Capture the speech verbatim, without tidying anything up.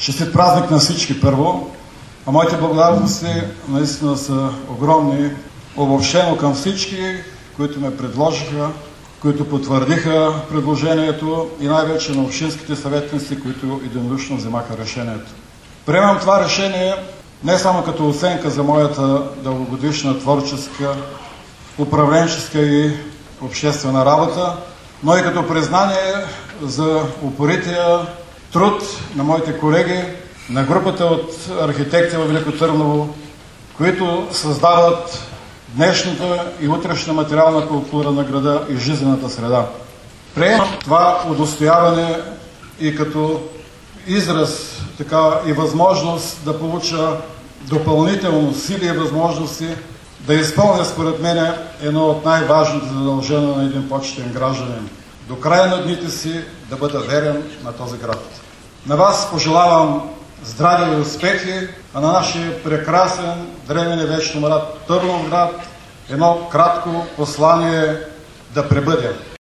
Честит празник на всички първо, а моите благодарности наистина са огромни, обобщено към всички, които ме предложиха, които потвърдиха предложението и най-вече на общинските съветници, които единодушно вземаха решението. Приемам това решение не само като оценка за моята дългогодишна творческа, управленческа и обществена работа, но и като признание за упорития труд на моите колеги, на групата от архитекти във Велико Търново, които създават днешната и утрешна материална култура на града и жизнената среда. Приемам това удостояване и като израз, така и възможност да получа допълнително сили и възможности да изпълня според мен едно от най-важните задължения на един почетен гражданин. До края на дните си да бъда верен на този град. На вас пожелавам здраве и успехи, а на нашия прекрасен, древен и вечно град Търновград едно кратко послание да пребъде.